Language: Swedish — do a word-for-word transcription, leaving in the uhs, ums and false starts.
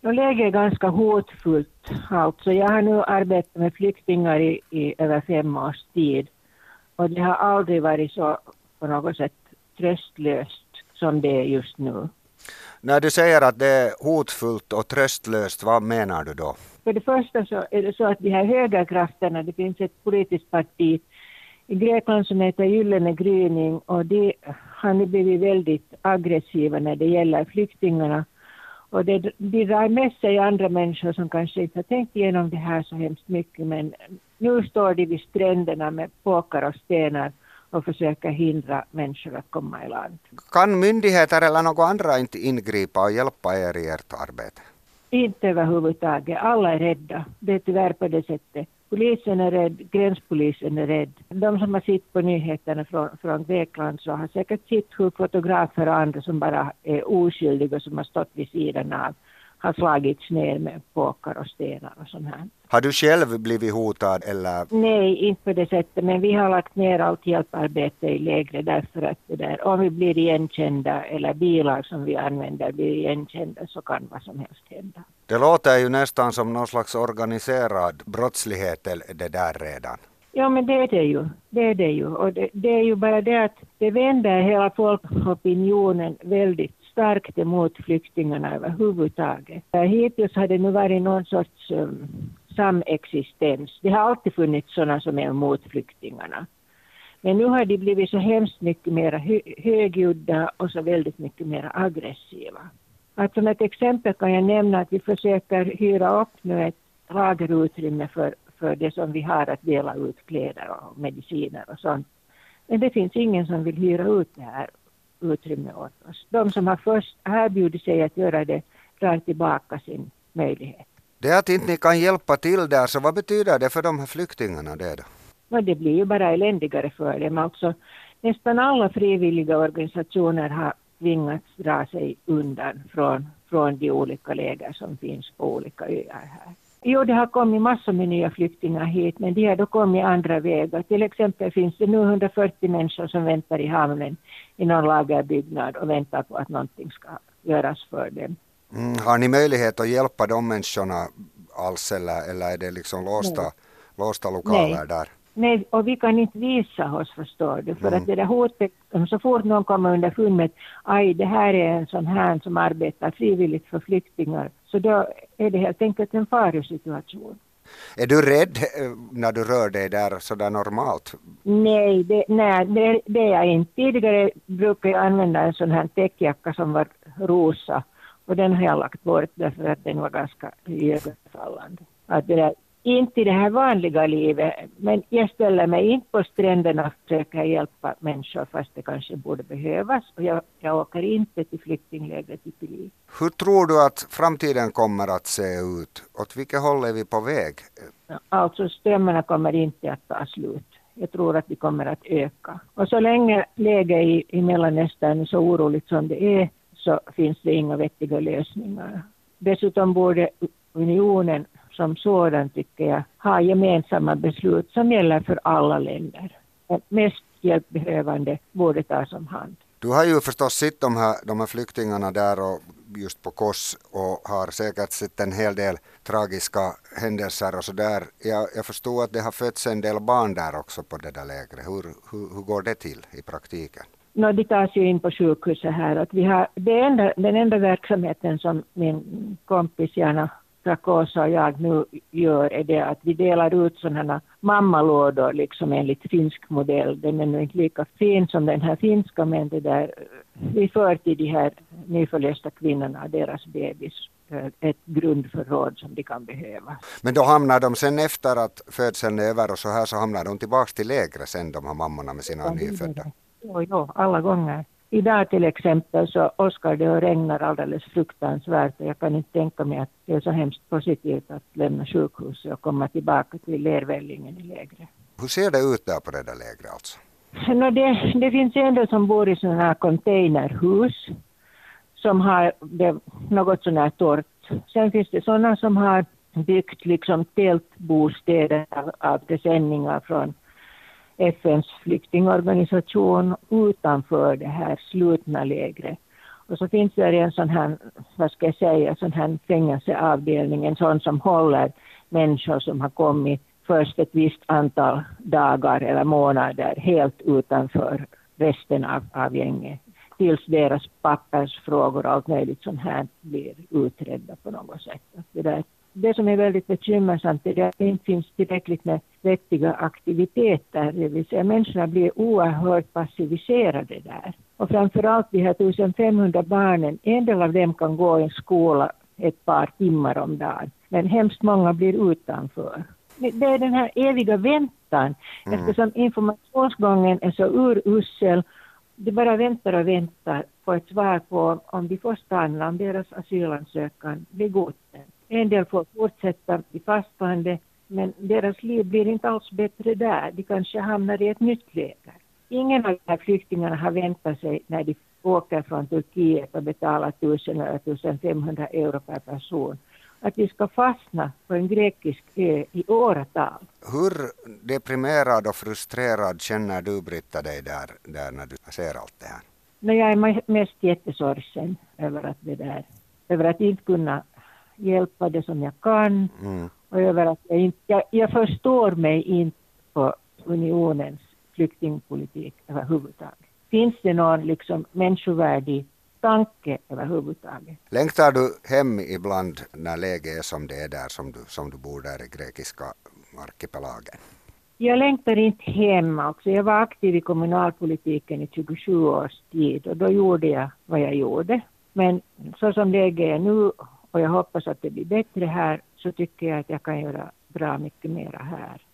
Och läget är ganska hotfullt. Alltså jag har nu arbetat med flyktingar i, i över fem års tid. Och det har aldrig varit så på något sätt tröstlöst som det är just nu. När du säger att det är hotfullt och tröstlöst, vad menar du då? För det första så är det så att de här högerkrafterna, det finns ett politiskt parti i Grekland som heter Gyllene gryning, och de har nu blivit väldigt aggressiva när det gäller flyktingarna. Och det, de drar med sig andra människor som kanske inte har tänkt igenom det här så hemskt mycket, men nu står de vid stränderna med påkar och stenar och försöker hindra människor att komma i land. Kan myndigheter eller några andra inte ingripa och hjälpa er i ert arbete? Inte överhuvudtaget. Alla är rädda. Det är tyvärr på det sättet. Polisen är rädd, gränspolisen är rädd. De som har sett på nyheterna från, från Grekland så har säkert sett hur fotografer och andra som bara är oskyldiga som har stått vid sidan av har slagits ner med påkar och stenar och sånt här. Har du själv blivit hotad eller? Nej, inte på det sättet, men vi har lagt ner allt hjälparbete i lägre därför att det där, om vi blir igenkända eller bilar som vi använder blir igenkända så kan vad som helst hända. Det låter ju nästan som någon slags organiserad brottslighet det där redan. Ja, men det är det ju. Det är det ju. Och det, det är ju bara det att det vänder hela folkopinionen väldigt starkt emot flyktingarna överhuvudtaget. Hittills har det nu varit någon sorts um, samexistens. Det har alltid funnits sådana som är emot flyktingarna. Men nu har de blivit så hemskt mycket mer hö- högljudda och så väldigt mycket mer aggressiva. Att som ett exempel kan jag nämna att vi försöker hyra upp nu ett lagerutrymme för, för det som vi har att dela ut kläder och mediciner och sånt. Men det finns ingen som vill hyra ut det här utrymme åt oss. De som har först erbjudit sig att göra det drar tillbaka sin möjlighet. Det att inte ni kan hjälpa till där, så vad betyder det för de här flyktingarna det då? Och det blir ju bara eländigare för dem. Alltså, nästan alla frivilliga organisationer har tvingats dra sig undan från, från de olika läger som finns på olika öar här. Jo, det har kommit massor med nya flyktingar hit, men de har då kommit andra vägar. Till exempel finns det nu hundrafyrtio människor som väntar i hamnen i någon lagerbyggnad och väntar på att någonting ska göras för dem. Mm, har ni möjlighet att hjälpa de människorna alls eller, eller är det liksom låsta, låsta lokaler Nej. där? Nej, och vi kan inte visa oss, förstår du. För Mm. att det där hotet, så fort någon kommer under fund med aj, det här är en sån här som arbetar frivilligt för flyktingar, så då är det helt enkelt en farosituation. Är du rädd när du rör dig där sådär normalt? Nej, det, nej det, det är jag inte. Tidigare brukade jag använda en sån här täckjacka som var rosa, och den har jag lagt bort därför att den var ganska ögonfallande. Att det där, inte i det här vanliga livet, men jag ställer mig inte på stränderna och försöker hjälpa människor fast det kanske borde behövas. Och jag, jag åker inte till flyktinglägret i Pili. Hur tror du att framtiden kommer att se ut? Åt vilket håll är vi på väg? Alltså strömmarna kommer inte att ta slut. Jag tror att de kommer att öka. Och så länge läget i, i Mellanöstern är så oroligt som det är så finns det inga vettiga lösningar. Dessutom borde unionen som sådan, tycker jag, ha gemensamma beslut som gäller för alla länder. Och mest hjälpbehövande borde tas om hand. Du har ju förstås sett de här, de här flyktingarna där och just på Kos och har säkert sett en hel del tragiska händelser och sådär. Jag, jag förstår att det har fötts en del barn där också på det där lägret. Hur, hur, hur går det till i praktiken? No, det tas ju in på sjukhuset här. Att vi har, det enda, den enda verksamheten som min kompis Jana Trakosa och jag nu gör är det att vi delar ut sådana mammalådor liksom enligt finsk modell. Den är nog inte lika fin som den här finska, men det där, vi för till de här nyförlösta kvinnorna och deras bebis ett grundförråd som de kan behöva. Men då hamnar de sen efter att födseln är över och så här så hamnar de tillbaka till lägre sen, de här mammorna med sina ja, nyfödda? Jo, jo, alla gånger. Idag till exempel så åskar det och regnar alldeles fruktansvärt, och jag kan inte tänka mig att det är så hemskt positivt att lämna sjukhuset och komma tillbaka till lervällingen i lägret. Hur ser det ut där på det där lägret alltså? No, det, det finns en del som bor i sådana här containerhus som har det något sådant här torrt. Sen finns det sådana som har byggt liksom tältbostäder av, av presenningar från F N:s flyktingorganisation utanför det här slutna lägret. Och så finns det en sån här, vad ska jag säga, sån här fängelseavdelning, en sån som håller människor som har kommit först ett visst antal dagar eller månader helt utanför resten av, av gänget. Tills deras pappersfrågor och allt möjligt sånt här blir utredda på något sätt. Det, där, det som är väldigt bekymmersamt är att det inte finns tillräckligt med vettiga aktiviteter. Det vill säga människorna blir oerhört passiviserade där. Och framförallt de här femtonhundra barnen, en del av dem kan gå i en skola ett par timmar om dagen. Men hemskt många blir utanför. Det är den här eviga väntan. Mm. Eftersom informationsgången är så urussel. De bara väntar och väntar på ett svar på om de får stanna, om deras asylansökan blir godkänd. En del får fortsätta i fastlandet, men deras liv blir inte alls bättre där. De kanske hamnar i ett nytt läger. Ingen av de här flyktingarna har väntat sig när de åker från Turkiet och betalar tusen eller tusen femhundra euro per person. Att de ska fastna på en grekisk ö i åratal. Hur deprimerad och frustrerad känner du, Britta, dig där, där när du ser allt det här? Men jag är mest jättesorgsen över att det där, över att inte kunna hjälpa det som jag kan. Mm. Och över att jag inte, jag, jag förstår mig inte på unionens flyktingpolitik överhuvudtaget. Finns det någon liksom människovärdig tanke överhuvudtaget? Längtar du hem ibland när läget är som det är där som du, som du bor där i grekiska arkipelagen? Jag längtar inte hem. Alltså. Jag var aktiv i kommunalpolitiken i tjugosju års tid och då gjorde jag vad jag gjorde. Men så som läget är nu och jag hoppas att det blir bättre här så tycker jag att jag kan göra bra mycket mera här.